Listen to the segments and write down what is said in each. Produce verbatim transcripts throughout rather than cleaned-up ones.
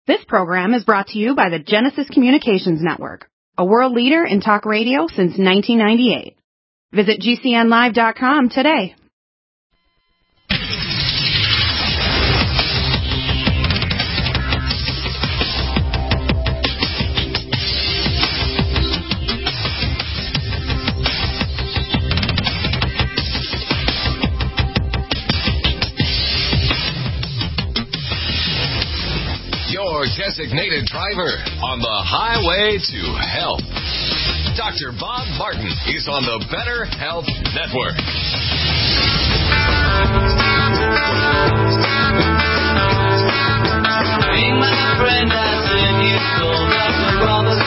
This program is brought to you by the Genesis Communications Network, a world leader in talk radio since nineteen ninety-eight. Visit G C N live dot com today. Designated driver on the highway to health. Doctor Bob Martin is on the Better Health Network. Hey, my friend, I said you told Doctor Roberts.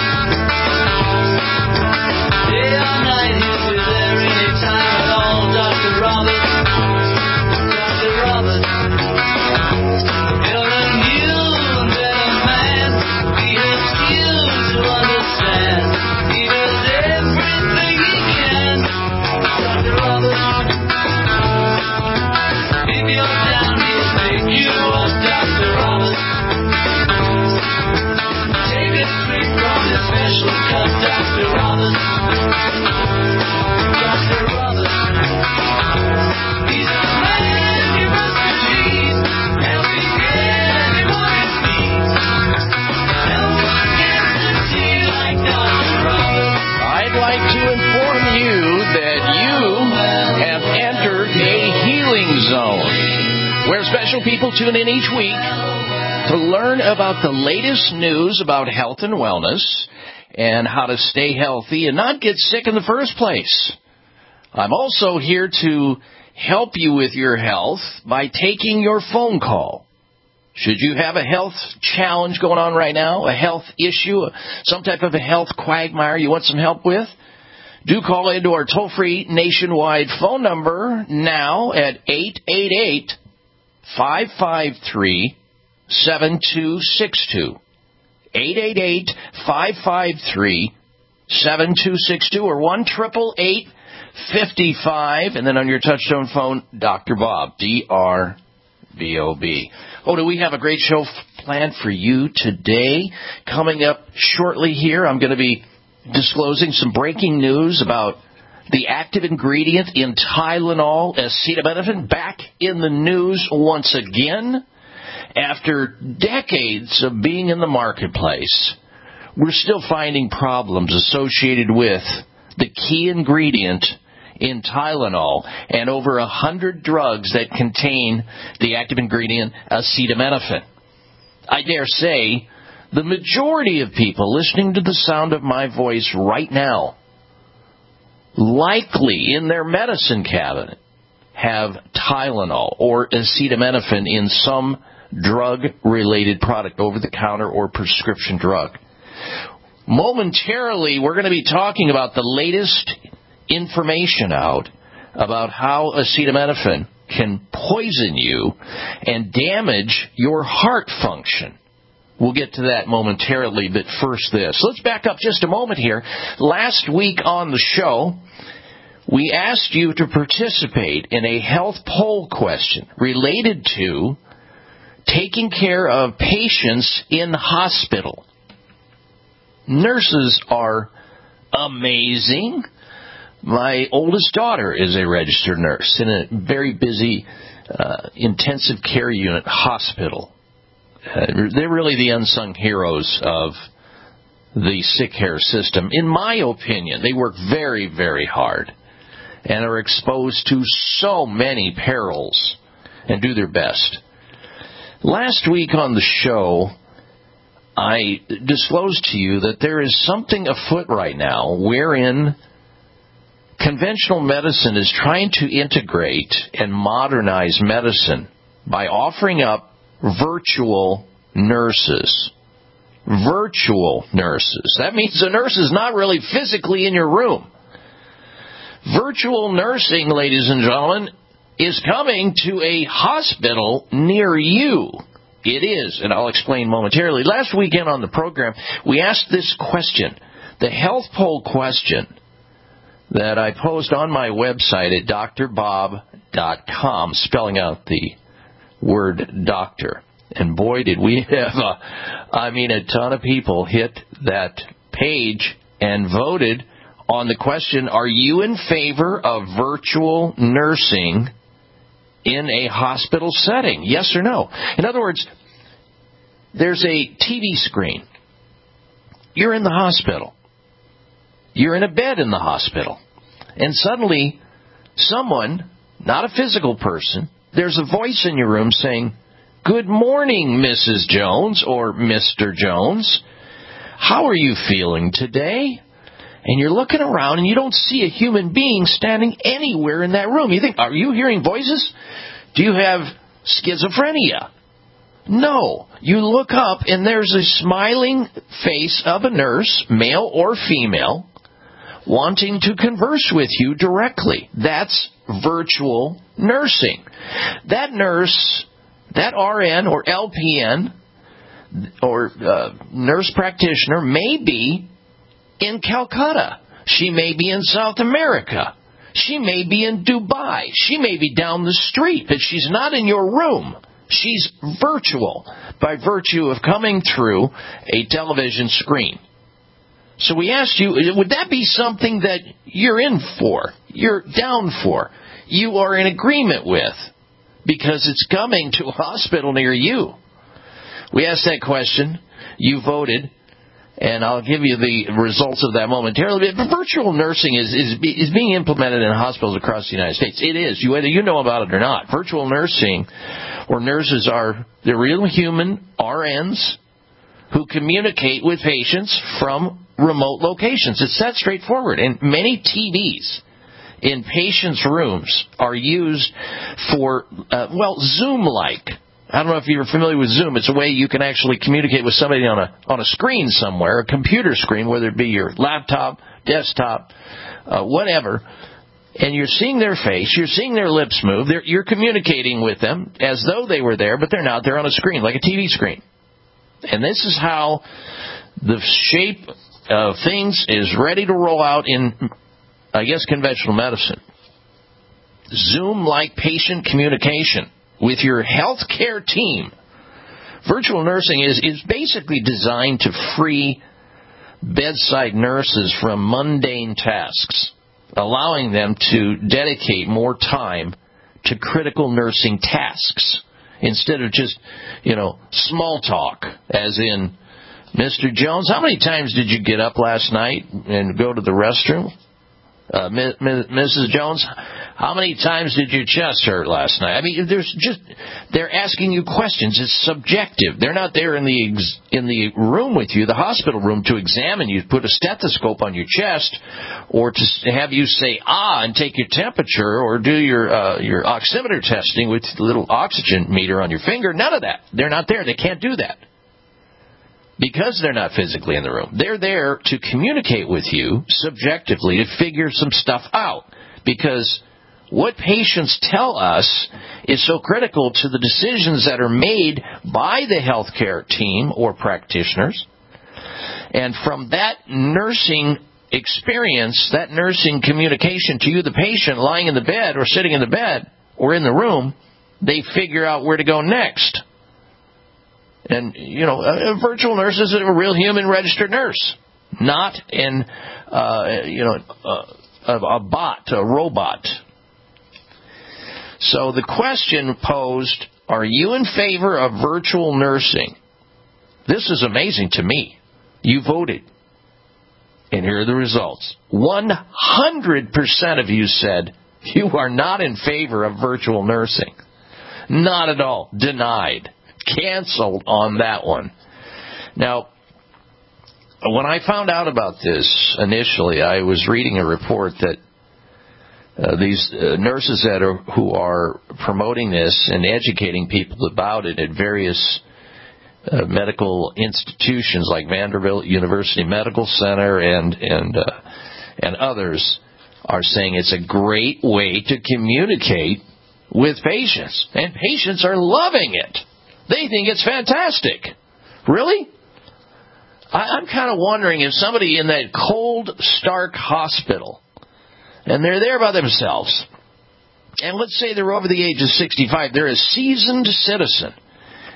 Day or night, he'll be there anytime at all. Doctor Roberts. Doctor Roberts. You're a new where special people tune in each week to learn about the latest news about health and wellness and how to stay healthy and not get sick in the first place. I'm also here to help you with your health by taking your phone call. Should you have a health challenge going on right now, a health issue, some type of a health quagmire you want some help with, do call into our toll-free nationwide phone number now at eight eight eight, five five three, seven two six two. eight eight eight, five five three, seven two six two or one eight eight eight, five five, and then on your touchtone phone, Doctor Bob, D R B O B. Oh, do we have a great show planned for you today? Coming up shortly here, I'm going to be disclosing some breaking news about the active ingredient in Tylenol, acetaminophen, back in the news once again. After decades of being in the marketplace, we're still finding problems associated with the key ingredient in Tylenol and over a hundred drugs that contain the active ingredient acetaminophen. I dare say the majority of people listening to the sound of my voice right now likely in their medicine cabinet have Tylenol or acetaminophen in some drug-related product, over-the-counter or prescription drug. Momentarily, we're going to be talking about the latest information out about how acetaminophen can poison you and damage your heart function. We'll get to that momentarily, but first this. Let's back up just a moment here. Last week on the show, we asked you to participate in a health poll question related to taking care of patients in the hospital. Nurses are amazing. My oldest daughter is a registered nurse in a very busy uh, intensive care unit hospital. Uh, they're really the unsung heroes of the sick care system. In my opinion, they work very, very hard and are exposed to so many perils and do their best. Last week on the show, I disclosed to you that there is something afoot right now wherein conventional medicine is trying to integrate and modernize medicine by offering up virtual nurses. Virtual nurses. That means the nurse is not really physically in your room. Virtual nursing, ladies and gentlemen, is coming to a hospital near you. It is, and I'll explain momentarily. Last weekend on the program, we asked this question, the health poll question that I posed on my website at D R bob dot com, spelling out the word doctor. And boy, did we have, a, I mean, a ton of people hit that page and voted on the question, are you in favor of virtual nursing in a hospital setting? Yes or no? In other words, there's a T V screen. You're in the hospital. You're in a bed in the hospital. And suddenly, someone, not a physical person, there's a voice in your room saying, "Good morning, Missus Jones," or "Mister Jones. How are you feeling today?" And you're looking around and you don't see a human being standing anywhere in that room. You think, are you hearing voices? Do you have schizophrenia? No. You look up and there's a smiling face of a nurse, male or female, wanting to converse with you directly. That's virtual nursing. That nurse, that R N or L P N or uh, nurse practitioner may be in Calcutta. She may be in South America. She may be in Dubai. She may be down the street, but she's not in your room. She's virtual by virtue of coming through a television screen. So we asked you, would that be something that you're in for, you're down for, you are in agreement with, because it's coming to a hospital near you? We asked that question. You voted. And I'll give you the results of that momentarily. But virtual nursing is, is is being implemented in hospitals across the United States. It is, whether you know about it or not. Virtual nursing, or nurses are, they're real human R Ns who communicate with patients from remote locations. It's that straightforward. And many T Vs in patients' rooms are used for, uh, well, Zoom-like. I don't know if you're familiar with Zoom. It's a way you can actually communicate with somebody on a on a screen somewhere, a computer screen, whether it be your laptop, desktop, uh, whatever. And you're seeing their face, you're seeing their lips move. They're, you're communicating with them as though they were there, but they're not. They're on a screen, like a T V screen. And this is how the shape of things is ready to roll out in, I guess, conventional medicine. Zoom-like patient communication with your healthcare team. Virtual nursing is, is basically designed to free bedside nurses from mundane tasks, allowing them to dedicate more time to critical nursing tasks instead of just, you know, small talk, as in, "Mister Jones, how many times did you get up last night and go to the restroom? Uh, Missus Jones, how many times did your chest hurt last night?" I mean, there's just, they're asking you questions. It's subjective. They're not there in the ex, in the room with you, the hospital room, to examine you, put a stethoscope on your chest, or to have you say ah and take your temperature, or do your uh, your oximeter testing with the little oxygen meter on your finger. None of that. They're not there. They can't do that, because they're not physically in the room. They're there to communicate with you subjectively to figure some stuff out, because what patients tell us is so critical to the decisions that are made by the healthcare team or practitioners. And from that nursing experience, that nursing communication to you, the patient, lying in the bed or sitting in the bed or in the room, they figure out where to go next. And, you know, a, a virtual nurse is a real human registered nurse, not in, uh, you know, a, a bot, a robot. So the question posed, are you in favor of virtual nursing? This is amazing to me. You voted. And here are the results. one hundred percent of you said you are not in favor of virtual nursing. Not at all. Denied. Canceled on that one. Now, when I found out about this initially, I was reading a report that uh, these uh, nurses that are who are promoting this and educating people about it at various uh, medical institutions like Vanderbilt University Medical Center and and uh, and others are saying it's a great way to communicate with patients, and patients are loving it. They think it's fantastic. Really? I, I'm kind of wondering if somebody in that cold, stark hospital, and they're there by themselves, and let's say they're over the age of sixty-five, they're a seasoned citizen,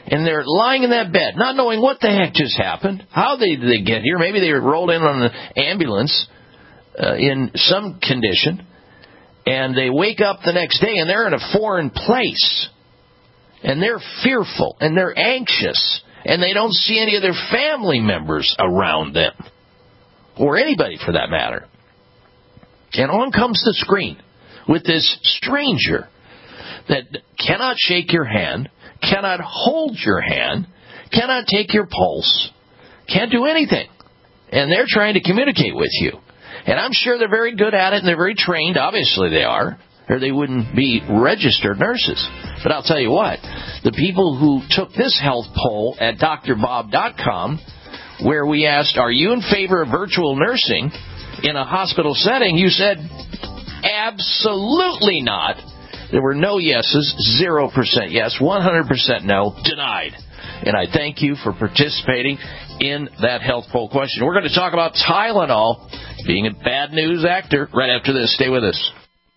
And they're lying in that bed, not knowing what the heck just happened. How they, did they get here? Maybe they were rolled in on an ambulance uh, in some condition. And they wake up the next day and they're in a foreign place. And they're fearful and they're anxious. And they don't see any of their family members around them. Or anybody for that matter. And on comes the screen with this stranger that cannot shake your hand, cannot hold your hand, cannot take your pulse, can't do anything. And they're trying to communicate with you. And I'm sure they're very good at it and they're very trained. Obviously they are, or they wouldn't be registered nurses. But I'll tell you what, the people who took this health poll at D R bob dot com, where we asked, are you in favor of virtual nursing in a hospital setting? You said, absolutely not. There were no yeses, zero percent yes, one hundred percent no, denied. And I thank you for participating in that health poll question. We're going to talk about Tylenol being a bad news actor right after this. Stay with us.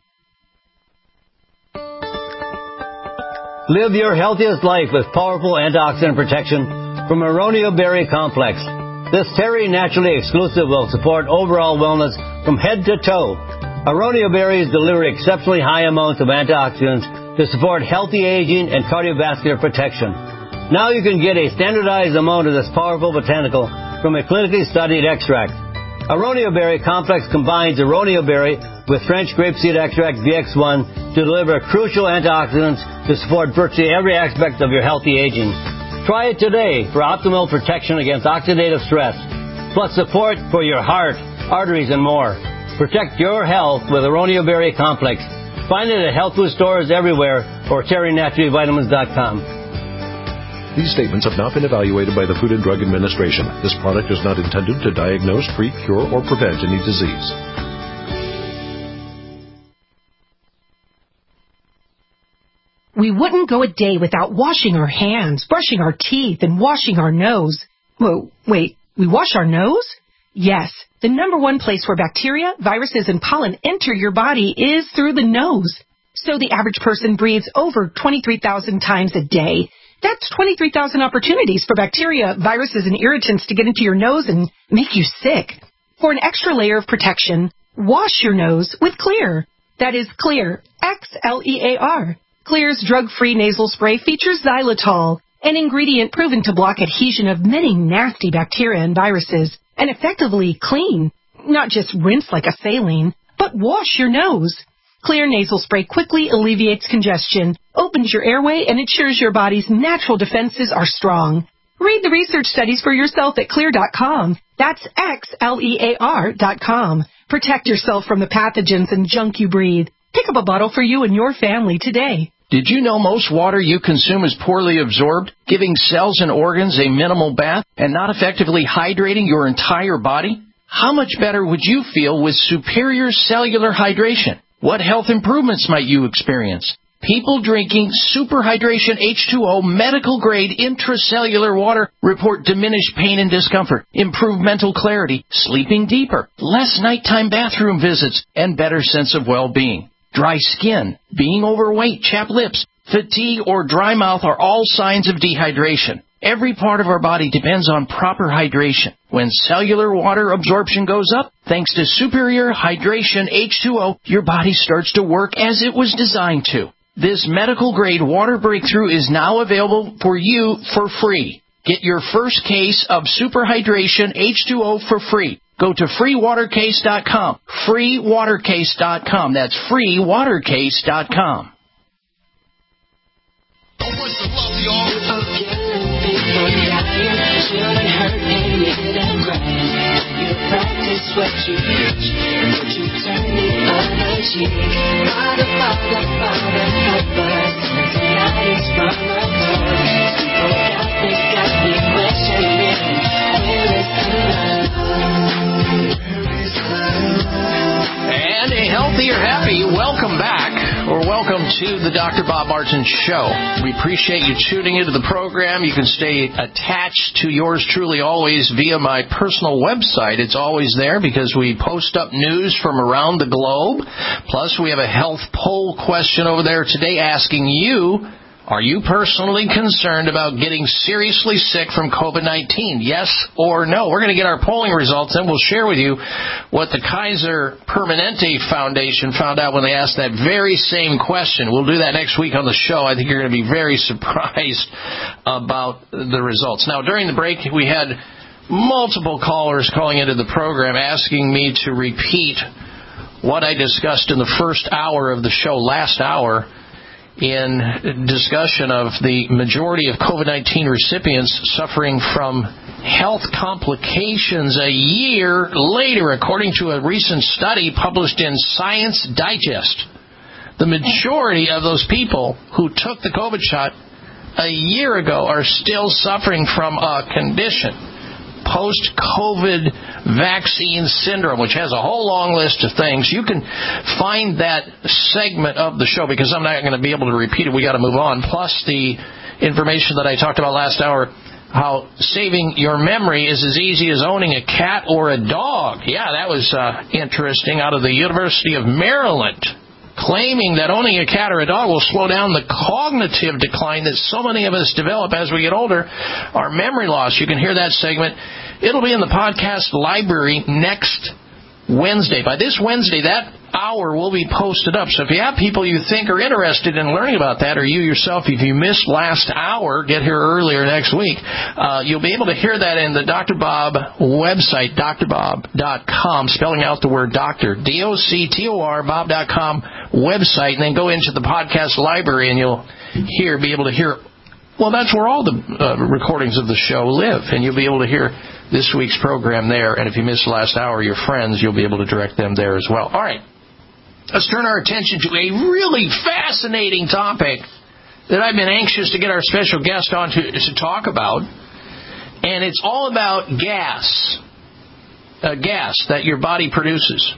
Live your healthiest life with powerful antioxidant protection from Aronio Berry Complex. This Terry Naturally exclusive will support overall wellness from head to toe. Aronio berries deliver exceptionally high amounts of antioxidants to support healthy aging and cardiovascular protection. Now you can get a standardized amount of this powerful botanical from a clinically studied extract. Aronio Berry Complex combines Aronio berry with French grapeseed extract V X one to deliver crucial antioxidants to support virtually every aspect of your healthy aging. Try it today for optimal protection against oxidative stress, plus support for your heart, arteries, and more. Protect your health with Aronio Berry Complex. Find it at health food stores everywhere or terry naturally vitamins dot com. These statements have not been evaluated by the Food and Drug Administration. This product is not intended to diagnose, treat, cure, or prevent any disease. We wouldn't go a day without washing our hands, brushing our teeth, and washing our nose. Whoa, wait, we wash our nose? Yes, the number one place where bacteria, viruses, and pollen enter your body is through the nose. So the average person breathes over twenty-three thousand times a day. That's twenty-three thousand opportunities for bacteria, viruses, and irritants to get into your nose and make you sick. For an extra layer of protection, wash your nose with Xlear. That is Xlear, X L E A R. Xlear's drug-free nasal spray features xylitol, an ingredient proven to block adhesion of many nasty bacteria and viruses, and effectively clean. Not just rinse like a saline, but wash your nose. Xlear nasal spray quickly alleviates congestion, opens your airway, and ensures your body's natural defenses are strong. Read the research studies for yourself at Xlear dot com. That's X L E A R dot com. Protect yourself from the pathogens and junk you breathe. Pick up a bottle for you and your family today. Did you know most water you consume is poorly absorbed, giving cells and organs a minimal bath and not effectively hydrating your entire body? How much better would you feel with superior cellular hydration? What health improvements might you experience? People drinking Super Hydration H two O medical-grade intracellular water report diminished pain and discomfort, improved mental clarity, sleeping deeper, less nighttime bathroom visits, and better sense of well-being. Dry skin, being overweight, chapped lips, fatigue, or dry mouth are all signs of dehydration. Every part of our body depends on proper hydration. When cellular water absorption goes up, thanks to Superior Hydration H two O, your body starts to work as it was designed to. This medical-grade water breakthrough is now available for you for free. Get your first case of Super Hydration H two O for free. Go to free water case dot com. free water case dot com. That's free water case dot com. And a healthy or happy welcome back, or welcome to the Doctor Bob Martin Show. We appreciate you tuning into the program. You can stay attached to yours truly always via my personal website. It's always there because we post up news from around the globe. Plus, we have a health poll question over there today asking you, Are you personally concerned about getting seriously sick from COVID nineteen? Yes or no? We're going to get our polling results, and we'll share with you what the Kaiser Permanente Foundation found out when they asked that very same question. We'll do that next week on the show. I think you're going to be very surprised about the results. Now, during the break, we had multiple callers calling into the program asking me to repeat what I discussed in the first hour of the show last hour in discussion of the majority of COVID nineteen recipients suffering from health complications a year later, according to a recent study published in Science Digest. The majority of those people who took the COVID shot a year ago are still suffering from a condition, post-COVID vaccine syndrome, which has a whole long list of things. You can find that segment of the show because I'm not going to be able to repeat it. We got to move on. Plus the information that I talked about last hour, how saving your memory is as easy as owning a cat or a dog. Yeah, that was uh, interesting, out of the University of Maryland, claiming that owning a cat or a dog will slow down the cognitive decline that so many of us develop as we get older, our memory loss. You can hear that segment. It'll be in the podcast library next Wednesday. By this Wednesday, that hour will be posted up. So if you have people you think are interested in learning about that, or you yourself, if you missed last hour, get here earlier next week, uh, you'll be able to hear that in the Doctor Bob website, D R bob dot com, spelling out the word doctor, D O C T O R, bob dot com website, and then go into the podcast library and you'll hear, be able to hear, well, that's where all the uh, recordings of the show live, and you'll be able to hear this week's program there. And if you missed last hour, your friends, you'll be able to direct them there as well. All right. Let's turn our attention to a really fascinating topic that I've been anxious to get our special guest on to, to talk about. And it's all about gas. Uh, gas that your body produces.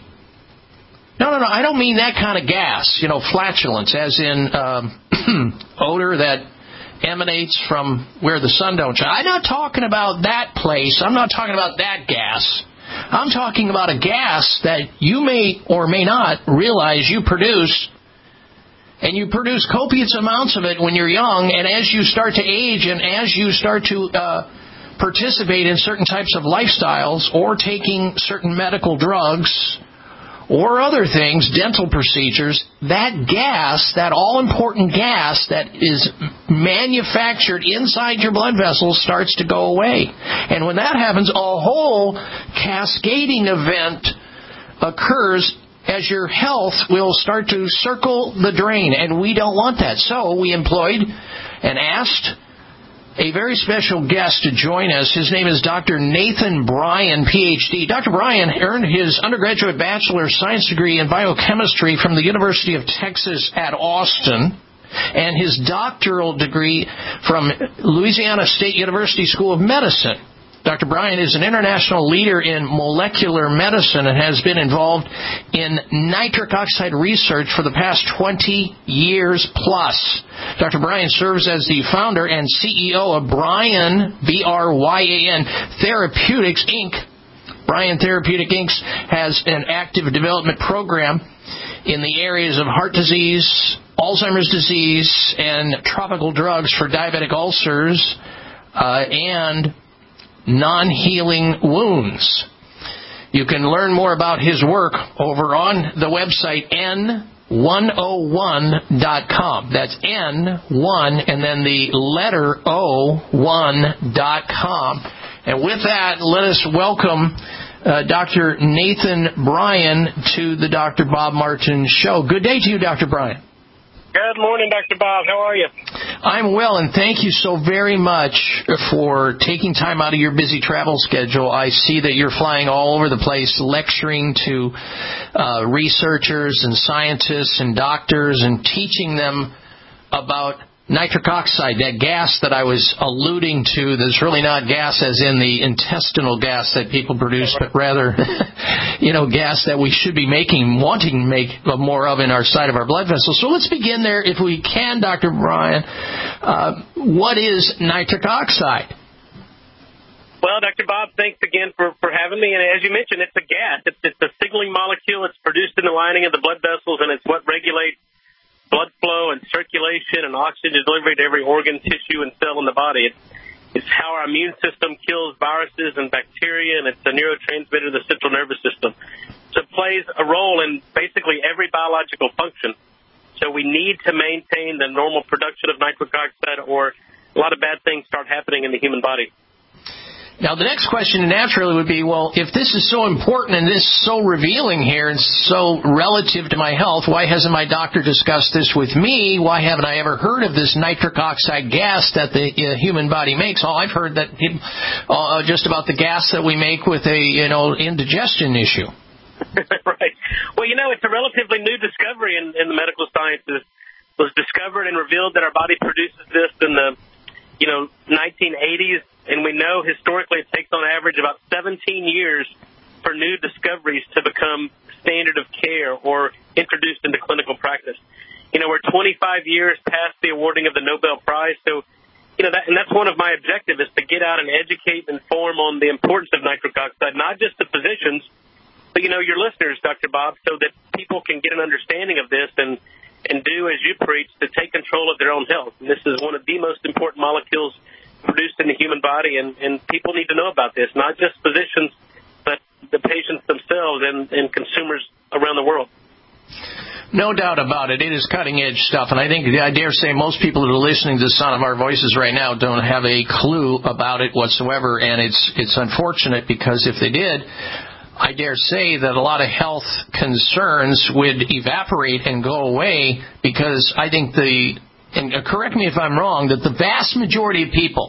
No, no, no, I don't mean that kind of gas, you know, flatulence, as in um, odor that emanates from where the sun don't shine. I'm not talking about that place. I'm not talking about that gas. I'm talking about a gas that you may or may not realize you produce, and you produce copious amounts of it when you're young, and as you start to age and as you start to uh, participate in certain types of lifestyles or taking certain medical drugs or other things, dental procedures, that gas, that all-important gas that is manufactured inside your blood vessels starts to go away. And when that happens, a whole cascading event occurs as your health will start to circle the drain, and we don't want that. So we employed and asked a very special guest to join us. His name is Doctor Nathan Bryan, P H D. Doctor Bryan earned his undergraduate Bachelor of Science degree in biochemistry from the University of Texas at Austin, and his doctoral degree from Louisiana State University School of Medicine. Doctor Bryan is an international leader in molecular medicine and has been involved in nitric oxide research for the past twenty years plus. Doctor Bryan serves as the founder and C E O of Bryan, B R Y A N, Therapeutics, Incorporated. Bryan Therapeutics, Incorporated has an active development program in the areas of heart disease, Alzheimer's disease, and tropical drugs for diabetic ulcers uh, and non-healing wounds. You can learn more about his work over on the website N one oh one dot com. That's N one and then the letter O one dot com. And with that, let us welcome uh, Doctor Nathan Bryan to the Doctor Bob Martin Show. Good day to you, Doctor Bryan. Good morning, Doctor Bob. How are you? I'm well, and thank you so very much for taking time out of your busy travel schedule. I see that you're flying all over the place, lecturing to uh, researchers and scientists and doctors and teaching them about nitric oxide, that gas that I was alluding to, that's really not gas as in the intestinal gas that people produce, but rather, you know, gas that we should be making, wanting to make more of in our side of our blood vessels. So let's begin there, if we can, Doctor Bryan. Uh, what is nitric oxide? Well, Doctor Bob, thanks again for, for having me. And as you mentioned, it's a gas. It's, it's a signaling molecule. It's produced in the lining of the blood vessels, and it's what regulates blood flow and circulation and oxygen delivery to every organ, tissue, and cell in the body. It's, it's how our immune system kills viruses and bacteria, and it's a neurotransmitter of the central nervous system. So it plays a role in basically every biological function. So we need to maintain the normal production of nitric oxide, or a lot of bad things start happening in the human body. Now, the next question naturally would be, well, if this is so important and this is so revealing here and so relative to my health, why hasn't my doctor discussed this with me? Why haven't I ever heard of this nitric oxide gas that the uh, human body makes? Oh, I've heard that uh, just about the gas that we make with a, you know, indigestion issue. Right. Well, you know, it's a relatively new discovery in, in the medical sciences. It was discovered and revealed that our body produces this in the, you know, nineteen eighties. And we know historically it takes on average about seventeen years for new discoveries to become standard of care or introduced into clinical practice. You know, we're twenty-five years past the awarding of the Nobel Prize. So, you know, that, and that's one of my objectives, is to get out and educate and inform on the importance of nitric oxide, not just the physicians, but, you know, your listeners, Doctor Bob, so that people can get an understanding of this and, and do as you preach, to take control of their own health. And this is one of the most important molecules produced in the human body, and, and people need to know about this, not just physicians, but the patients themselves and, and consumers around the world. No doubt about it. It is cutting-edge stuff, and I think, I dare say, most people that are listening to the sound of our voices right now don't have a clue about it whatsoever, and it's it's unfortunate, because if they did, I dare say that a lot of health concerns would evaporate and go away, because I think the, and correct me if I'm wrong, that the vast majority of people,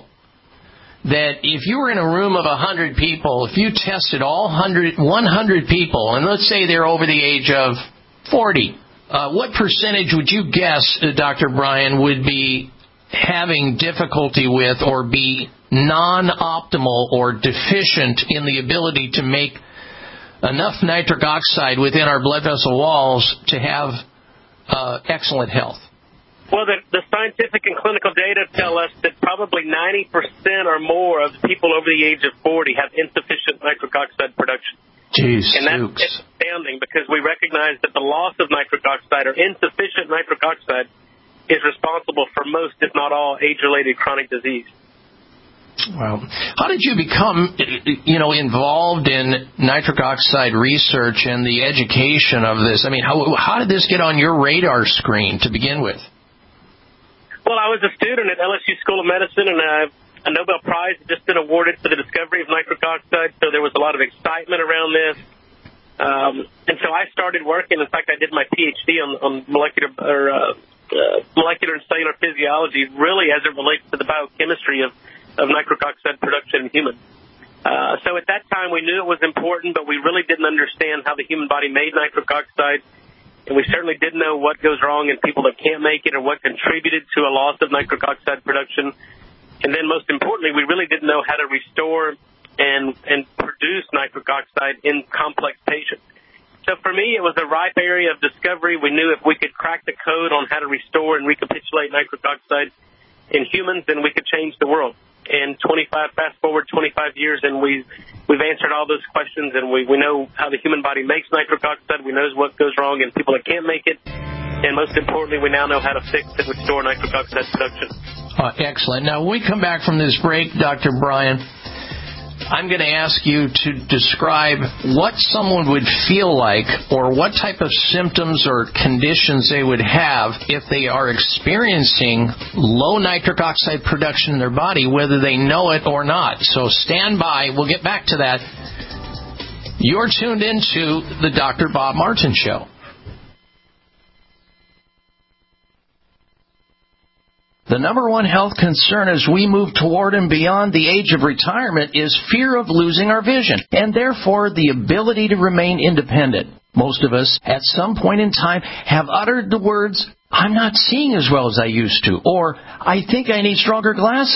that if you were in a room of one hundred people, if you tested all one hundred people, and let's say they're over the age of forty, uh, what percentage would you guess, uh, Doctor Brian, would be having difficulty with or be non-optimal or deficient in the ability to make enough nitric oxide within our blood vessel walls to have uh, excellent health? Well, the, the scientific and clinical data tell us that probably ninety percent or more of people over the age of forty have insufficient nitric oxide production. Jeez, and that's Dukes. astounding, because we recognize that the loss of nitric oxide or insufficient nitric oxide is responsible for most, if not all, age-related chronic disease. Wow. How did you become, you know, involved in nitric oxide research and the education of this? I mean, how how did this get on your radar screen to begin with? Well, I was a student at L S U School of Medicine, and uh, a Nobel Prize had just been awarded for the discovery of nitric oxide, so there was a lot of excitement around this. Um, and so I started working. In fact, I did my P H D on, on molecular or uh, uh, molecular and cellular physiology, really as it relates to the biochemistry of, of nitric oxide production in humans. Uh, so at that time, we knew it was important, but we really didn't understand how the human body made nitric oxide. And we certainly didn't know what goes wrong in people that can't make it, or what contributed to a loss of nitric oxide production. And then most importantly, we really didn't know how to restore and, and produce nitric oxide in complex patients. So for me, it was a ripe area of discovery. We knew if we could crack the code on how to restore and recapitulate nitric oxide in humans, then we could change the world. And twenty-five, fast forward twenty-five years, and we, we've answered all those questions, and we, we know how the human body makes nitric oxide. We know what goes wrong in people that can't make it. And most importantly, we now know how to fix and restore nitric oxide production. Uh, excellent. Now, when we come back from this break, Doctor Brian, I'm going to ask you to describe what someone would feel like, or what type of symptoms or conditions they would have if they are experiencing low nitric oxide production in their body, whether they know it or not. So stand by. We'll get back to that. You're tuned into the Doctor Bob Martin Show. The number one health concern as we move toward and beyond the age of retirement is fear of losing our vision, and therefore the ability to remain independent. Most of us, at some point in time, have uttered the words, "I'm not seeing as well as I used to," or "I think I need stronger glasses."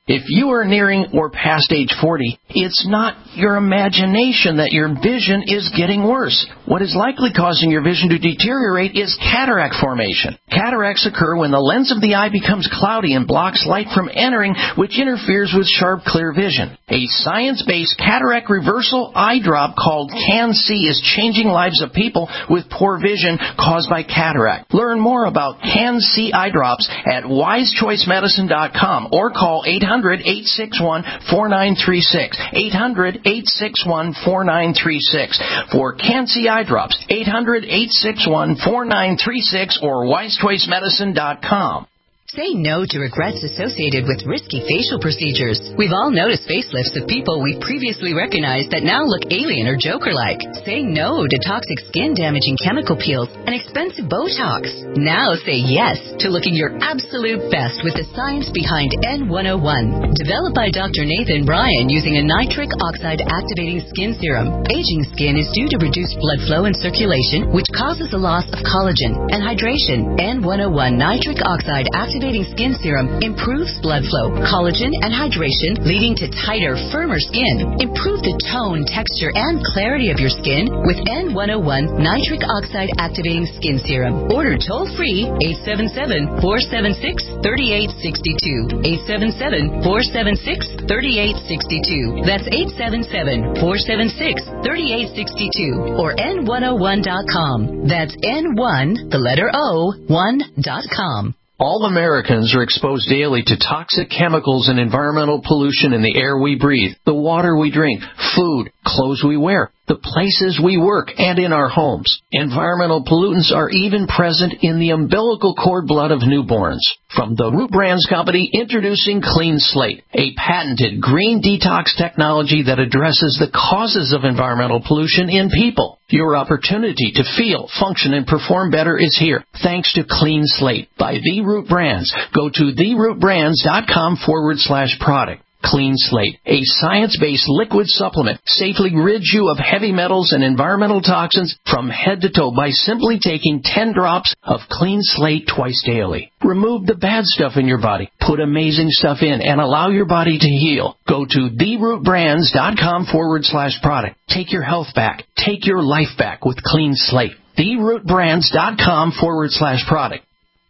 If you are nearing or past age forty, it's not your imagination that your vision is getting worse. What is likely causing your vision to deteriorate is cataract formation. Cataracts occur when the lens of the eye becomes cloudy and blocks light from entering, which interferes with sharp, clear vision. A science-based cataract reversal eye drop called CanC is changing lives of people with poor vision caused by cataract. Learn more about CanC eye drops at wise choice medicine dot com or call eight hundred, eight six one, four nine three six. eight hundred, eight six one, four nine three six. For CanC eye drops, eight hundred, eight six one, four nine three six or wise choice medicine dot com. Say no to regrets associated with risky facial procedures. We've all noticed facelifts of people we previously recognized that now look alien or Joker-like. Say no to toxic skin-damaging chemical peels and expensive Botox. Now say yes to looking your absolute best with the science behind N one oh one. Developed by Doctor Nathan Bryan using a nitric oxide activating skin serum. Aging skin is due to reduced blood flow and circulation, which causes a loss of collagen and hydration. N one oh one nitric oxide activating skin serum improves blood flow, collagen, and hydration, leading to tighter, firmer skin. Improve the tone, texture, and clarity of your skin with N one oh one nitric oxide activating skin serum. Order toll-free eight seven seven, four seven six, three eight six two. eight seven seven, four seven six, three eight six two. That's eight seven seven, four seven six, three eight six two or N one oh one dot com. That's N one, the letter O, one dot com. All Americans are exposed daily to toxic chemicals and environmental pollution in the air we breathe, the water we drink, food, clothes we wear, the places we work, and in our homes. Environmental pollutants are even present in the umbilical cord blood of newborns. From the Root Brands Company, introducing Clean Slate, a patented green detox technology that addresses the causes of environmental pollution in people. Your opportunity to feel, function, and perform better is here, thanks to Clean Slate by The Root Brands. Go to the root brands dot com forward slash product. Clean Slate, a science-based liquid supplement, safely rids you of heavy metals and environmental toxins from head to toe by simply taking ten drops of Clean Slate twice daily. Remove the bad stuff in your body, put amazing stuff in, and allow your body to heal. Go to the root brands dot com forward slash product. Take your health back. Take your life back with Clean Slate. the root brands dot com forward slash product.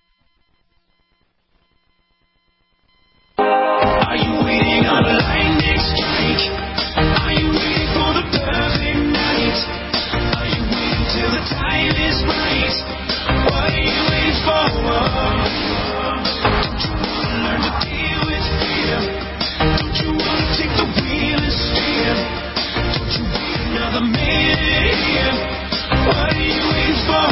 Are you waiting on a lightning strike? Are you waiting for the perfect night? Are you waiting till the time is right? What are you waiting for? Don't you want to learn to deal with fear? Don't you want to take the wheel and steer? Don't you wait another minute here? What are you waiting for?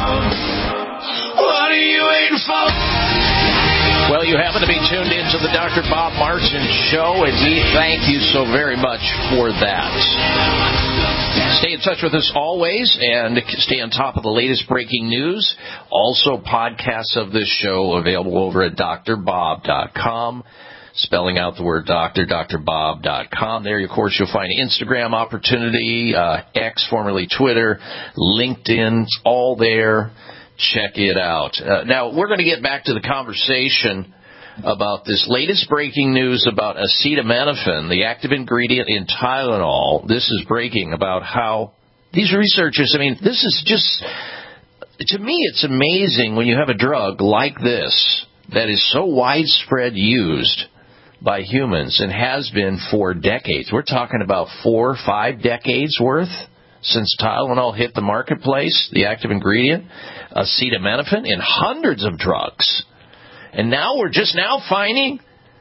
What are you waiting for? Well, you happen to be tuned in to the Doctor Bob Martin Show, and we thank you so very much for that. Stay in touch with us always and stay on top of the latest breaking news. Also, podcasts of this show available over at dr bob dot com. Spelling out the word doctor, dr bob dot com. There, of course, you'll find Instagram opportunity, uh, X, formerly Twitter, LinkedIn, it's all there. Check it out. Uh, now, we're going to get back to the conversation about this latest breaking news about acetaminophen, the active ingredient in Tylenol. This is breaking about how these researchers, I mean, this is just, to me, it's amazing when you have a drug like this that is so widespread used by humans and has been for decades. We're talking about four, five decades worth since Tylenol hit the marketplace, the active ingredient, acetaminophen, in hundreds of drugs. And now we're just now finding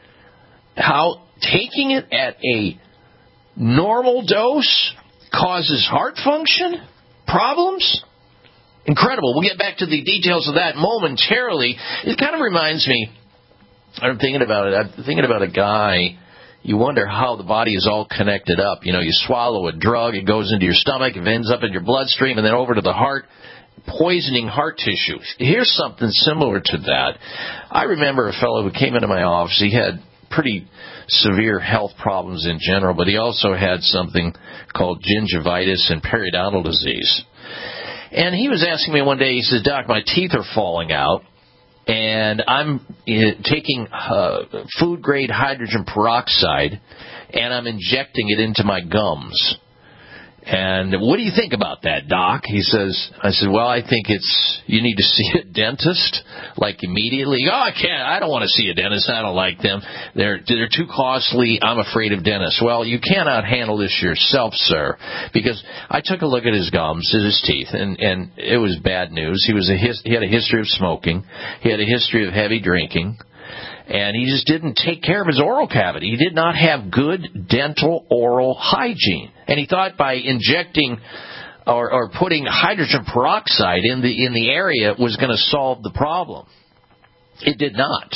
how taking it at a normal dose causes heart function problems. Incredible. We'll get back to the details of that momentarily. It kind of reminds me, I'm thinking about it, I'm thinking about a guy. You wonder how the body is all connected up. You know, you swallow a drug, it goes into your stomach, it ends up in your bloodstream, and then over to the heart, poisoning heart tissue. Here's something similar to that. I remember a fellow who came into my office. He had pretty severe health problems in general, but he also had something called gingivitis and periodontal disease. And he was asking me one day, he said, Doc, my teeth are falling out. and I'm uh, taking uh, food-grade hydrogen peroxide, and I'm injecting it into my gums. And what do you think about that, Doc? He says, I said, well, I think it's, you need to see a dentist, like immediately. Oh, I can't, I don't want to see a dentist. I don't like them. They're, they're too costly. I'm afraid of dentists. Well, you cannot handle this yourself, sir, because I took a look at his gums, at his teeth, and, and it was bad news. He was a his, he had a history of smoking. He had a history of heavy drinking. And he just didn't take care of his oral cavity. He did not have good dental oral hygiene. And he thought by injecting or, or putting hydrogen peroxide in the in the area was going to solve the problem. It did not.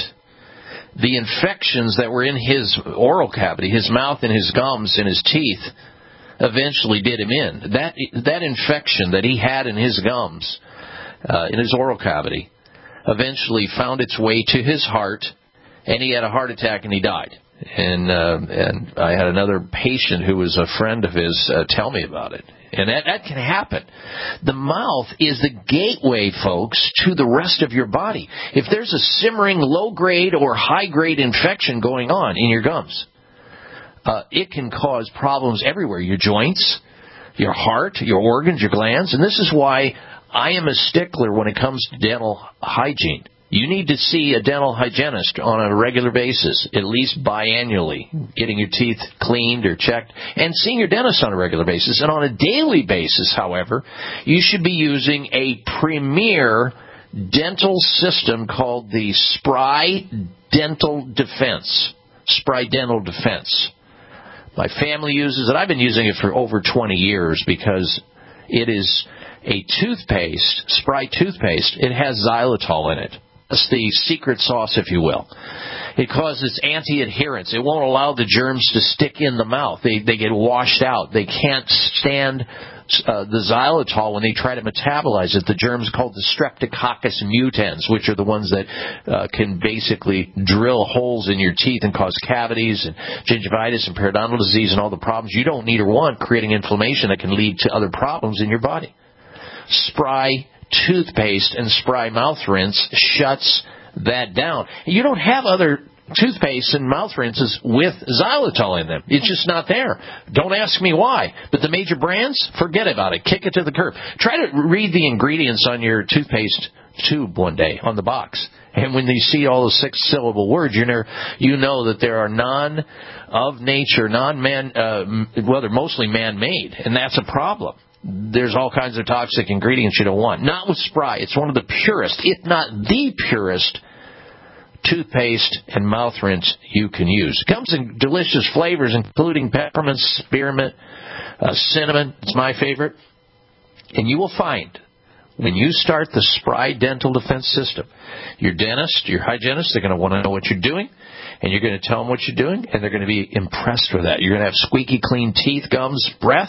The infections that were in his oral cavity, his mouth and his gums and his teeth, eventually did him in. That that infection that he had in his gums, uh, in his oral cavity, eventually found its way to his heart. And he had a heart attack and he died. And uh, and I had another patient who was a friend of his uh, tell me about it. And that, that can happen. The mouth is the gateway, folks, to the rest of your body. If there's a simmering low-grade or high-grade infection going on in your gums, uh, it can cause problems everywhere. Your joints, your heart, your organs, your glands. And this is why I am a stickler when it comes to dental hygiene. You need to see a dental hygienist on a regular basis, at least biannually, getting your teeth cleaned or checked, and seeing your dentist on a regular basis. And on a daily basis, however, you should be using a premier dental system called the Spry Dental Defense. Spry Dental Defense. My family uses it. I've been using it for over twenty years because it is a toothpaste, Spry toothpaste. It has xylitol in it. That's the secret sauce, if you will. It causes anti-adherence. It won't allow the germs to stick in the mouth. They they get washed out. They can't stand uh, the xylitol when they try to metabolize it. The germs called the Streptococcus mutans, which are the ones that uh, can basically drill holes in your teeth and cause cavities and gingivitis and periodontal disease and all the problems you don't need or want, creating inflammation that can lead to other problems in your body. Spry toothpaste and Spry mouth rinse shuts that down. You don't have other toothpaste and mouth rinses with xylitol in them. It's just not there. Don't ask me why. But the major brands, forget about it. Kick it to the curb. Try to read the ingredients on your toothpaste tube one day on the box. And when you see all the six-syllable words, you know, you know that there are non of nature, non-man, uh, well, they're mostly man-made, and that's a problem. There's all kinds of toxic ingredients you don't want. Not with Spry. It's one of the purest, if not the purest, toothpaste and mouth rinse you can use. It comes in delicious flavors, including peppermint, spearmint, uh, cinnamon. It's my favorite. And you will find, when you start the Spry Dental Defense System, your dentist, your hygienist, they're going to want to know what you're doing, and you're going to tell them what you're doing, and they're going to be impressed with that. You're going to have squeaky clean teeth, gums, breath.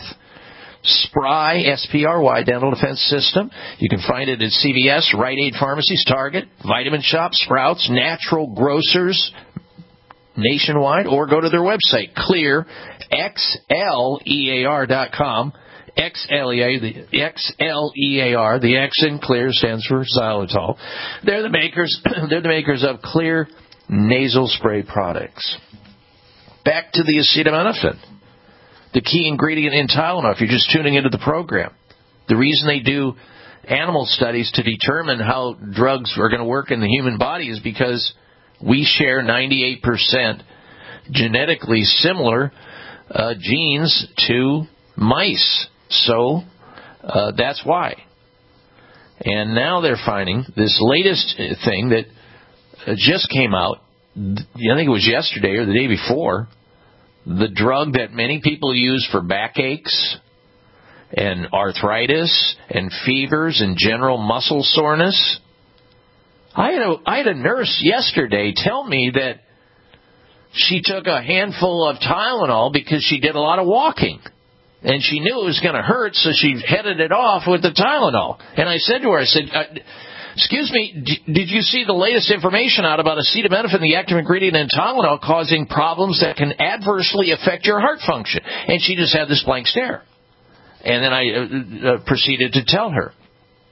Spry, S P R Y, Dental Defense System. You can find it at C V S, Rite Aid Pharmacies, Target, Vitamin Shop, Sprouts, Natural Grocers, nationwide, or go to their website, clear x l e a r dot com. X L E A, the X L E A R, the X in clear stands for xylitol. They're the makers, they're the makers of Clear nasal spray products. Back to the acetaminophen. The key ingredient in Tylenol, if you're just tuning into the program. The reason they do animal studies to determine how drugs are going to work in the human body is because we share ninety-eight percent genetically similar uh, genes to mice. So uh, that's why. And now they're finding this latest thing that uh, just came out, I think it was yesterday or the day before, the drug that many people use for backaches and arthritis and fevers and general muscle soreness. I had a, I had a nurse yesterday tell me that she took a handful of Tylenol because she did a lot of walking. And she knew it was going to hurt, so she headed it off with the Tylenol. And I said to her, I said, uh, excuse me, d- did you see the latest information out about acetaminophen, the active ingredient in Tylenol, causing problems that can adversely affect your heart function? And she just had this blank stare. And then I uh, uh, proceeded to tell her.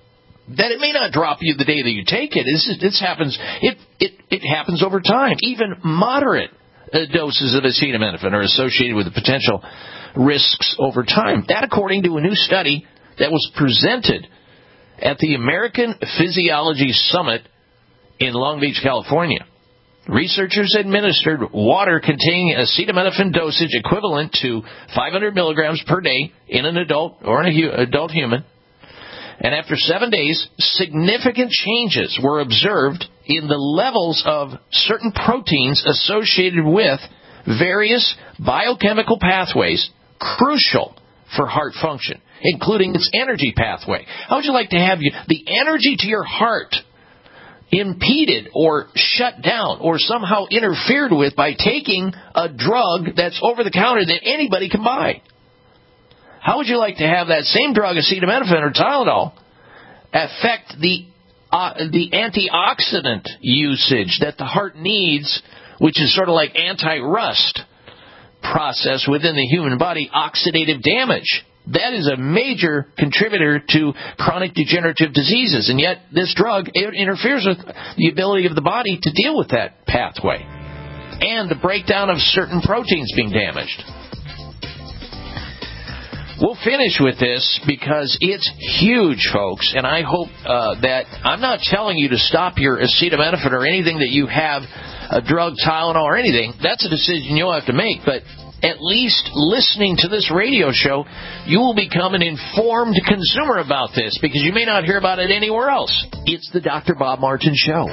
that it may not drop you the day that you take it. This, this happens. It, it it happens over time. Even moderate uh, doses of acetaminophen are associated with the potential risks over time. That, according to a new study that was presented at the American Physiology Summit in Long Beach, California. Researchers administered water containing acetaminophen dosage equivalent to five hundred milligrams per day in an adult or an adult human. And after seven days, significant changes were observed in the levels of certain proteins associated with various biochemical pathways crucial for heart function, including its energy pathway. How would you like to have you, the energy to your heart impeded or shut down or somehow interfered with by taking a drug that's over the counter that anybody can buy? How would you like to have that same drug, acetaminophen or Tylenol, affect the uh, the antioxidant usage that the heart needs, which is sort of like anti-rust process within the human body, oxidative damage? That is a major contributor to chronic degenerative diseases, and yet this drug it interferes with the ability of the body to deal with that pathway and the breakdown of certain proteins being damaged. We'll finish with this because it's huge, folks, and I hope uh, that I'm not telling you to stop your acetaminophen or anything that you have, a drug, Tylenol, or anything. That's a decision you'll have to make, but at least listening to this radio show, you will become an informed consumer about this because you may not hear about it anywhere else. It's the Doctor Bob Martin Show.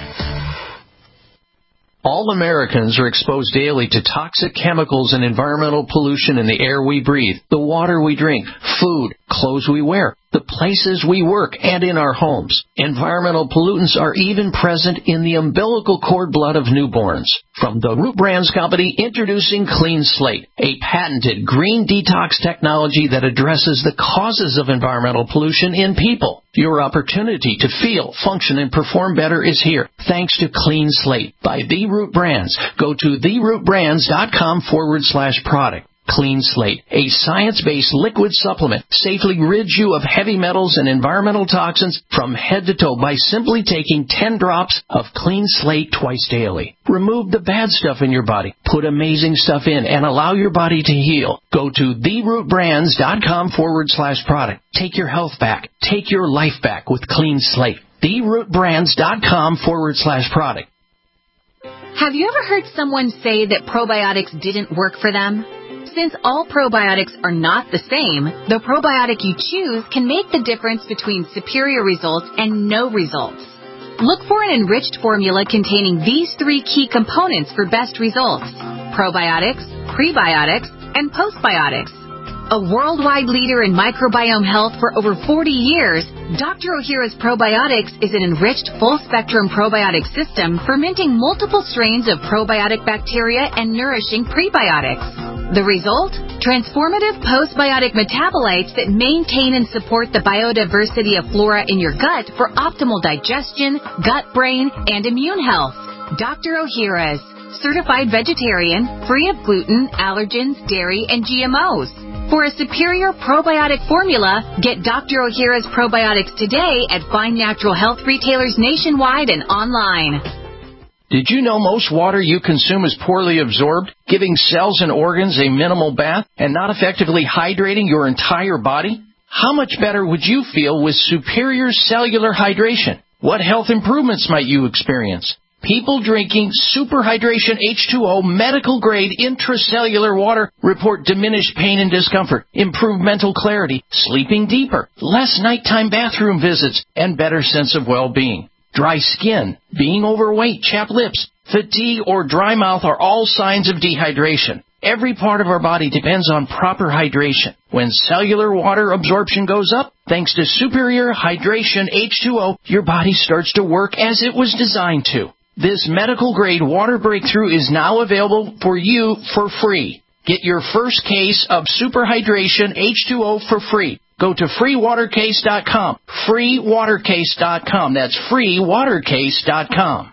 All Americans are exposed daily to toxic chemicals and environmental pollution in the air we breathe, the water we drink, food, clothes we wear, the places we work, and in our homes. Environmental pollutants are even present in the umbilical cord blood of newborns. From the Root Brands Company, introducing Clean Slate, a patented green detox technology that addresses the causes of environmental pollution in people. Your opportunity to feel, function, and perform better is here, thanks to Clean Slate by The Root Brands. Go to therootbrands.com forward slash product. Clean Slate, a science-based liquid supplement, safely rids you of heavy metals and environmental toxins from head to toe by simply taking ten drops of Clean Slate twice daily. Remove the bad stuff in your body, put amazing stuff in, and allow your body to heal. Go to therootbrands.com forward slash product. Take your health back. Take your life back with Clean Slate. therootbrands.com forward slash product. Have you ever heard someone say that probiotics didn't work for them? Since all probiotics are not the same, the probiotic you choose can make the difference between superior results and no results. Look for an enriched formula containing these three key components for best results: probiotics, prebiotics, and postbiotics. A worldwide leader in microbiome health for over forty years, Doctor Ohhira's Probiotics is an enriched full-spectrum probiotic system fermenting multiple strains of probiotic bacteria and nourishing prebiotics. The result? Transformative postbiotic metabolites that maintain and support the biodiversity of flora in your gut for optimal digestion, gut, brain, and immune health. Doctor Ohhira's, certified vegetarian, free of gluten, allergens, dairy, and G M Os. For a superior probiotic formula, get Doctor Ohhira's Probiotics today at fine natural health retailers nationwide and online. Did you know most water you consume is poorly absorbed, giving cells and organs a minimal bath and not effectively hydrating your entire body? How much better would you feel with superior cellular hydration? What health improvements might you experience? People drinking Super Hydration H two O medical-grade intracellular water report diminished pain and discomfort, improved mental clarity, sleeping deeper, less nighttime bathroom visits, and better sense of well-being. Dry skin, being overweight, chapped lips, fatigue, or dry mouth are all signs of dehydration. Every part of our body depends on proper hydration. When cellular water absorption goes up, thanks to Superior Hydration H two O, your body starts to work as it was designed to. This medical-grade water breakthrough is now available for you for free. Get your first case of Super Hydration H two O for free. Go to free water case dot com. free water case dot com. That's free water case dot com.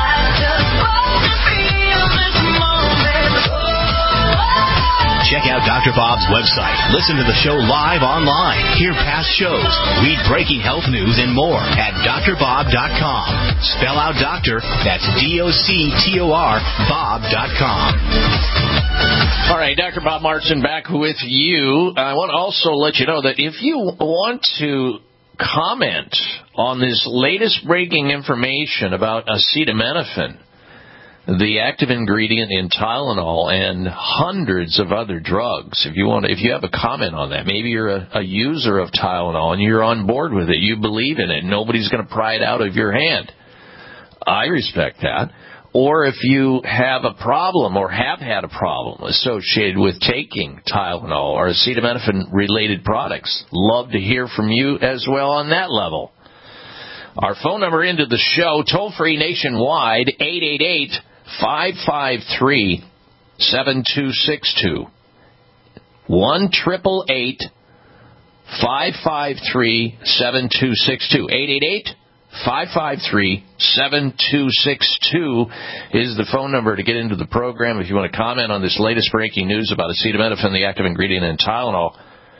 Check out Doctor Bob's website, listen to the show live online, hear past shows, read breaking health news, and more at D R bob dot com. Spell out doctor, that's D O C T O R, Bob dot com. All right, Doctor Bob Martin back with you. I want to also let you know that if you want to comment on this latest breaking information about acetaminophen, the active ingredient in Tylenol and hundreds of other drugs, if you want, if you have a comment on that, maybe you're a, a user of Tylenol and you're on board with it, you believe in it, nobody's going to pry it out of your hand. I respect that. Or if you have a problem or have had a problem associated with taking Tylenol or acetaminophen-related products, love to hear from you as well on that level. Our phone number into the show, toll-free nationwide, eight eight eight, five five three, seven two six two. one eight eight eight, five five three, seven two six two. eight eight eight, five five three, seven two six two is the phone number to get into the program if you want to comment on this latest breaking news about acetaminophen, the active ingredient in Tylenol,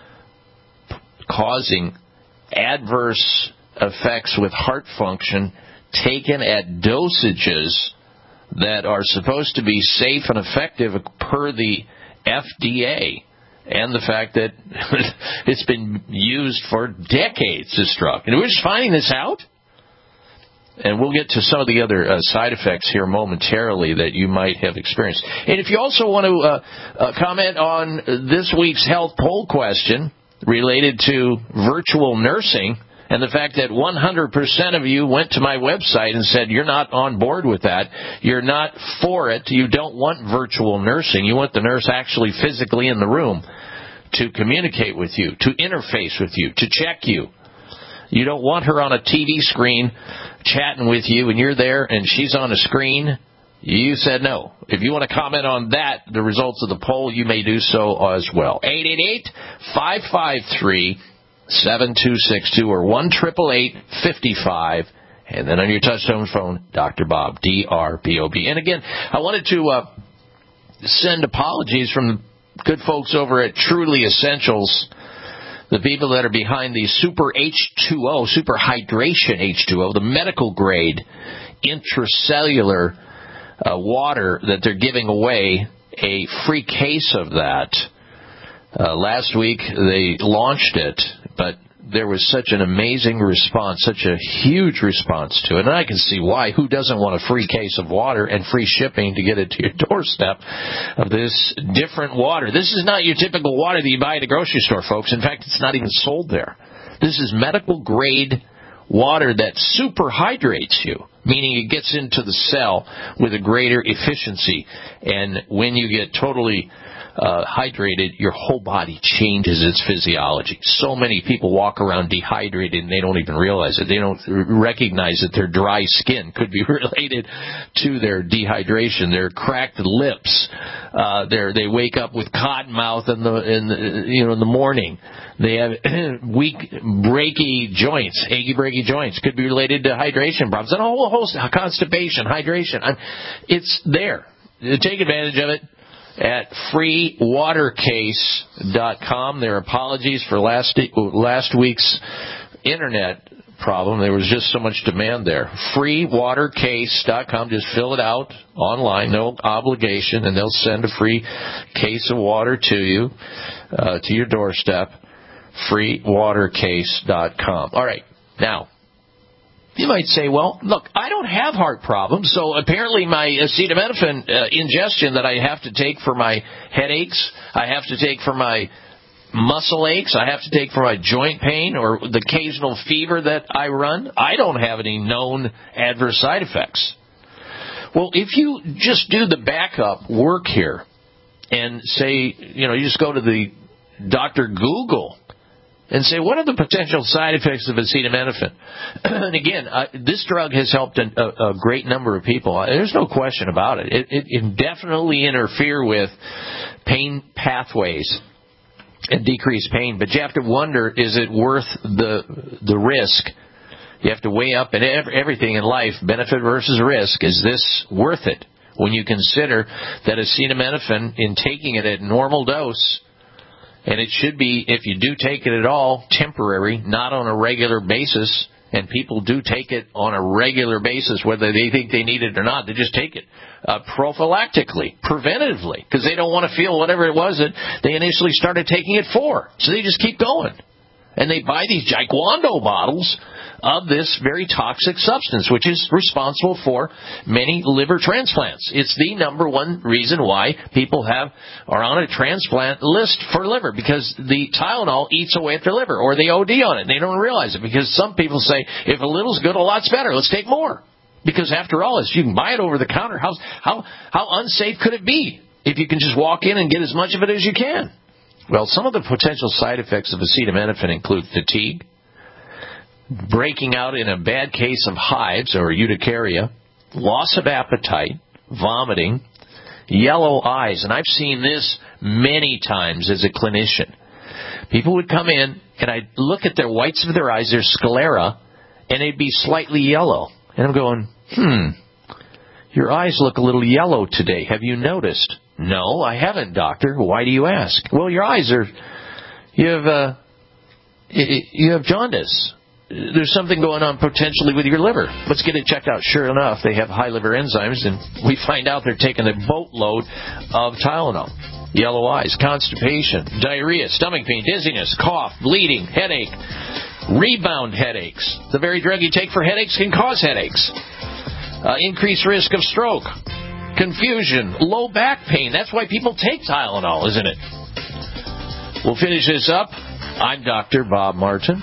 causing adverse effects with heart function taken at dosages that are supposed to be safe and effective per the F D A, and the fact that it's been used for decades, this drug. And we're just finding this out? And we'll get to some of the other uh, side effects here momentarily that you might have experienced. And if you also want to uh, uh, comment on this week's health poll question related to virtual nursing, and the fact that one hundred percent of you went to my website and said you're not on board with that, you're not for it, you don't want virtual nursing, you want the nurse actually physically in the room to communicate with you, to interface with you, to check you. You don't want her on a T V screen chatting with you and you're there and she's on a screen. You said no. If you want to comment on that, the results of the poll, you may do so as well. eight eight eight, five five three, seven two six two or one eight eight eight, five five. And then on your touchtone phone, Doctor Bob, D R B O B. And again, I wanted to uh, send apologies from the good folks over at Truly Essentials, the people that are behind the Super H two O, Super Hydration H two O, the medical grade intracellular uh, water that they're giving away, a free case of that. Uh, last week they launched it, but there was such an amazing response, such a huge response to it. And I can see why. Who doesn't want a free case of water and free shipping to get it to your doorstep of this different water? This is not your typical water that you buy at a grocery store, folks. In fact, it's not even sold there. This is medical grade water that super hydrates you, meaning it gets into the cell with a greater efficiency. And when you get totally Uh, hydrated, your whole body changes its physiology. So many people walk around dehydrated and they don't even realize it. They don't recognize that their dry skin could be related to their dehydration. Their cracked lips. Uh, they wake up with cotton mouth in the, in the you know in the morning. They have weak, breaky joints, achy, breaky joints. Could be related to hydration problems and a whole host of constipation, hydration. It's there. Take advantage of it at free water case dot com. Their apologies for last last week's internet problem. There was just so much demand there. free water case dot com. Just fill it out online, no obligation, and they'll send a free case of water to you, uh, to your doorstep. free water case dot com. All right, now, you might say, well, look, I don't have heart problems, so apparently my acetaminophen uh, ingestion that I have to take for my headaches, I have to take for my muscle aches, I have to take for my joint pain or the occasional fever that I run, I don't have any known adverse side effects. Well, if you just do the backup work here and say, you know, you just go to the Doctor Google and say, what are the potential side effects of acetaminophen? And again, uh, this drug has helped a, a, a great number of people. There's no question about it. It, it. It definitely interfere with pain pathways and decrease pain. But you have to wonder, is it worth the the risk? You have to weigh up in everything in life, benefit versus risk. Is this worth it? When you consider that acetaminophen, in taking it at normal dose, And it should be, if you do take it at all, temporary, not on a regular basis. And people do take it on a regular basis, whether they think they need it or not. They just take it uh, prophylactically, preventatively, because they don't want to feel whatever it was that they initially started taking it for. So they just keep going. And they buy these Jaquando bottles of this very toxic substance, which is responsible for many liver transplants. It's the number one reason why people have are on a transplant list for liver, because the Tylenol eats away at their liver, or they O D on it. They don't realize it, because some people say, if a little's good, a lot's better. Let's take more. Because after all, you can buy it over the counter. How, how, how unsafe could it be if you can just walk in and get as much of it as you can? Well, some of the potential side effects of acetaminophen include fatigue, breaking out in a bad case of hives or urticaria, loss of appetite, vomiting, yellow eyes. And I've seen this many times as a clinician. People would come in, and I'd look at their whites of their eyes, their sclera, and they'd be slightly yellow. And I'm going, hmm, your eyes look a little yellow today. Have you noticed? No, I haven't, doctor. Why do you ask? Well, your eyes are, you have, uh, you have jaundice. There's something going on potentially with your liver. Let's get it checked out. Sure enough, they have high liver enzymes, and we find out they're taking a boatload of Tylenol. Yellow eyes, constipation, diarrhea, stomach pain, dizziness, cough, bleeding, headache, rebound headaches. The very drug you take for headaches can cause headaches. Uh, increased risk of stroke, confusion, low back pain. That's why people take Tylenol, isn't it? We'll finish this up. I'm Doctor Bob Martin.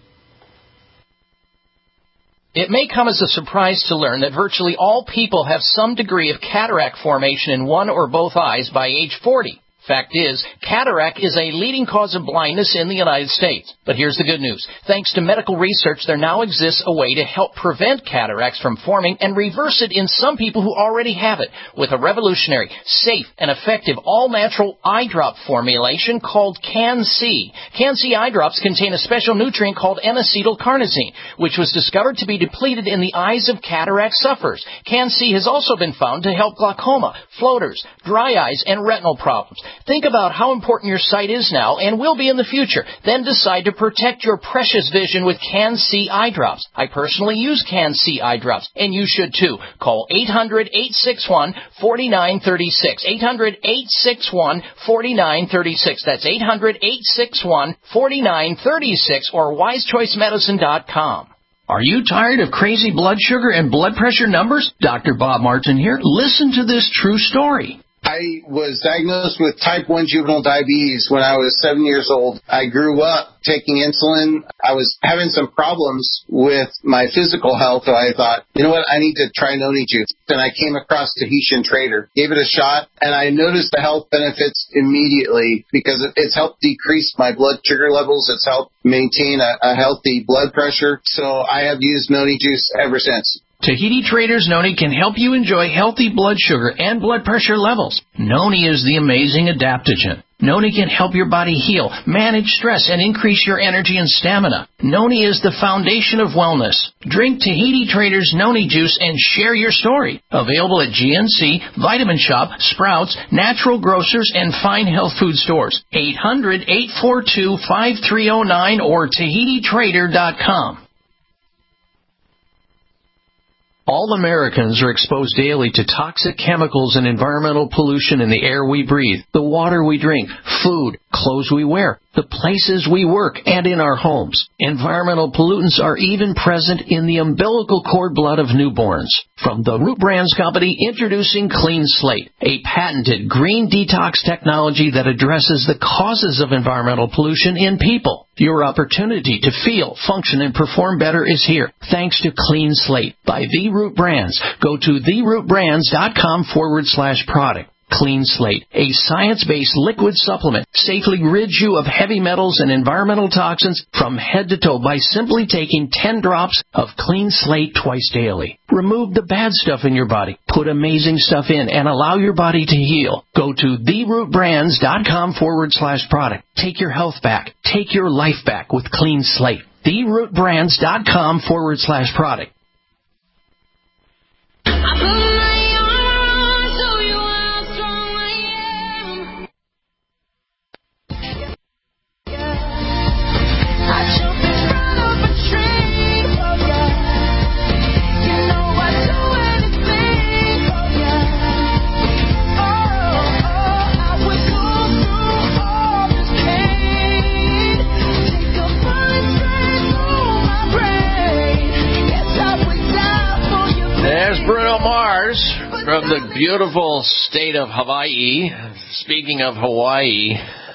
It may come as a surprise to learn that virtually all people have some degree of cataract formation in one or both eyes by age forty. Fact is, cataract is a leading cause of blindness in the United States. But here's the good news. Thanks to medical research, there now exists a way to help prevent cataracts from forming and reverse it in some people who already have it with a revolutionary, safe, and effective all-natural eye drop formulation called Can-C. Can-C eye drops contain a special nutrient called N-acetylcarnosine, which was discovered to be depleted in the eyes of cataract sufferers. Can-C has also been found to help glaucoma, floaters, dry eyes, and retinal problems. Think about how important your sight is now and will be in the future. Then decide to protect your precious vision with Can-C eye drops. I personally use Can-C eye drops, and you should too. Call eight hundred, eight six one, four nine three six. eight hundred, eight six one, four nine three six. That's eight hundred, eight six one, four nine three six or wise choice medicine dot com. Are you tired of crazy blood sugar and blood pressure numbers? Doctor Bob Martin here. Listen to this true story. I was diagnosed with type one juvenile diabetes when I was seven years old. I grew up taking insulin. I was having some problems with my physical health, so I thought, you know what, I need to try Noni Juice. Then I came across Tahitian Trader, gave it a shot, and I noticed the health benefits immediately because it's helped decrease my blood sugar levels. It's helped maintain a, a healthy blood pressure. So I have used Noni Juice ever since. Tahiti Trader's Noni can help you enjoy healthy blood sugar and blood pressure levels. Noni is the amazing adaptogen. Noni can help your body heal, manage stress, and increase your energy and stamina. Noni is the foundation of wellness. Drink Tahiti Trader's Noni Juice and share your story. Available at G N C, Vitamin Shop, Sprouts, Natural Grocers, and Fine Health Food Stores. eight hundred, eight four two, five three zero nine or Tahiti Trader dot com. All Americans are exposed daily to toxic chemicals and environmental pollution in the air we breathe, the water we drink, food, clothes we wear, the places we work, and in our homes. Environmental pollutants are even present in the umbilical cord blood of newborns. From the Root Brands Company, introducing Clean Slate, a patented green detox technology that addresses the causes of environmental pollution in people. Your opportunity to feel, function, and perform better is here, thanks to Clean Slate by The Root Brands. Go to the root brands dot com forward slash product. Clean Slate, a science-based liquid supplement, safely rids you of heavy metals and environmental toxins from head to toe by simply taking ten drops of Clean Slate twice daily. Remove the bad stuff in your body, put amazing stuff in, and allow your body to heal. Go to the root brands dot com forward slash product. Take your health back. Take your life back with Clean Slate. the root brands dot com forward slash product. from the beautiful state of Hawaii. Speaking of Hawaii,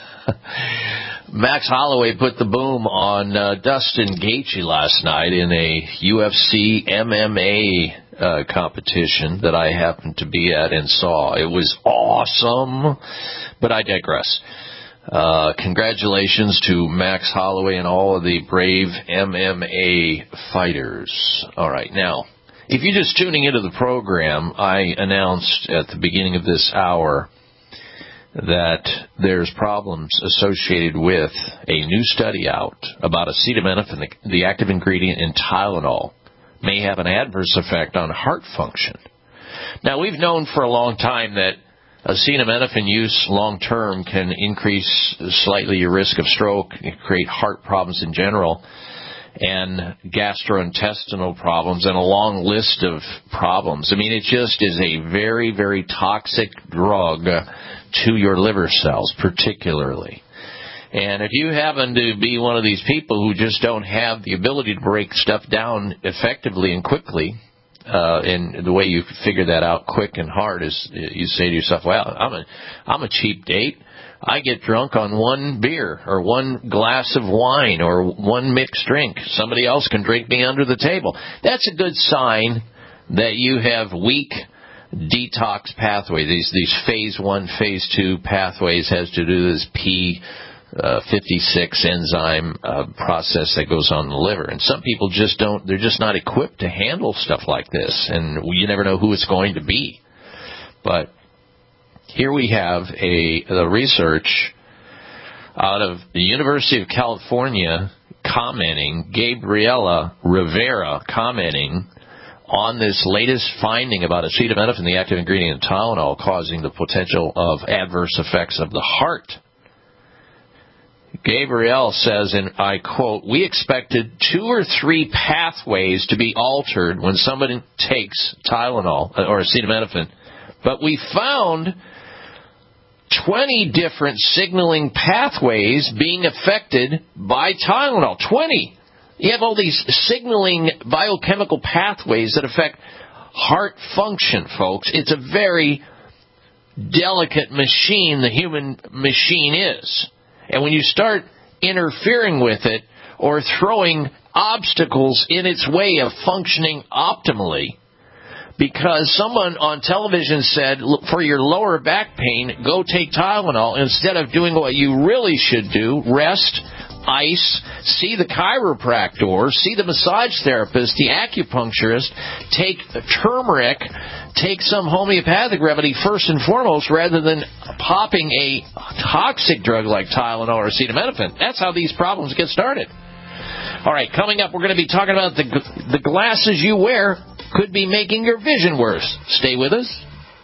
Max Holloway put the boom on uh, Dustin Gaethje last night in a U F C M M A uh, competition that I happened to be at and saw. It was awesome, but I digress. Uh, congratulations to Max Holloway and all of the brave M M A fighters. All right, now, if you're just tuning into the program, I announced at the beginning of this hour that there's problems associated with a new study out about acetaminophen, the, the active ingredient in Tylenol, may have an adverse effect on heart function. Now, we've known for a long time that acetaminophen use long-term can increase slightly your risk of stroke, create heart problems in general, and gastrointestinal problems, and a long list of problems. I mean, it just is a very, very toxic drug to your liver cells, particularly. And if you happen to be one of these people who just don't have the ability to break stuff down effectively and quickly, uh, and the way you figure that out quick and hard is you say to yourself, well, I'm a, I'm a cheap date. I get drunk on one beer or one glass of wine or one mixed drink. Somebody else can drink me under the table. That's a good sign that you have weak detox pathway. These these phase one, phase two pathways has to do with this P fifty-six enzyme uh, process that goes on in the liver. And some people just don't, they're just not equipped to handle stuff like this. And you never know who it's going to be. But here we have a the research out of the University of California commenting, Gabriela Rivera commenting on this latest finding about acetaminophen, the active ingredient in Tylenol, causing the potential of adverse effects of the heart. Gabrielle says, and I quote, "We expected two or three pathways to be altered when somebody takes Tylenol or acetaminophen, but we found twenty different signaling pathways being affected by Tylenol. twenty. You have all these signaling biochemical pathways that affect heart function, folks. It's a very delicate machine, the human machine is. And when you start interfering with it or throwing obstacles in its way of functioning optimally, because someone on television said, for your lower back pain, go take Tylenol, instead of doing what you really should do, rest, ice, see the chiropractor, see the massage therapist, the acupuncturist, take turmeric, take some homeopathic remedy first and foremost, rather than popping a toxic drug like Tylenol or acetaminophen. That's how these problems get started. All right, coming up, we're going to be talking about the the glasses you wear could be making your vision worse. Stay with us.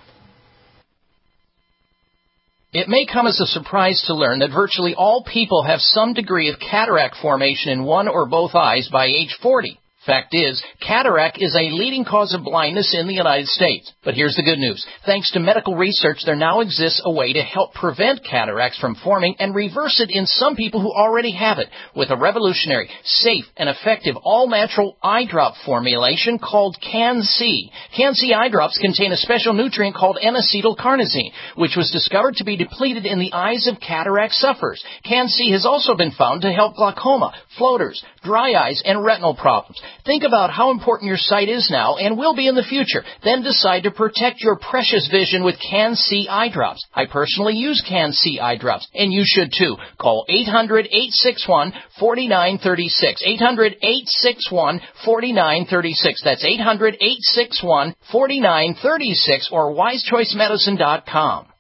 It may come as a surprise to learn that virtually all people have some degree of cataract formation in one or both eyes by age forty. Fact is, cataract is a leading cause of blindness in the United States. But here's the good news. Thanks to medical research, there now exists a way to help prevent cataracts from forming and reverse it in some people who already have it with a revolutionary, safe, and effective all-natural eye drop formulation called Can-C. Can-C eye drops contain a special nutrient called N-acetylcarnosine, which was discovered to be depleted in the eyes of cataract sufferers. Can-C has also been found to help glaucoma, floaters, dry eyes, and retinal problems. Think about how important your sight is now and will be in the future. Then decide to protect your precious vision with Can-C eye drops. I personally use Can-C eye drops, and you should too. Call eight hundred, eight six one, four nine three six. eight hundred, eight six one, four nine three six. That's eight hundred, eight six one, four nine three six or wise choice medicine dot com.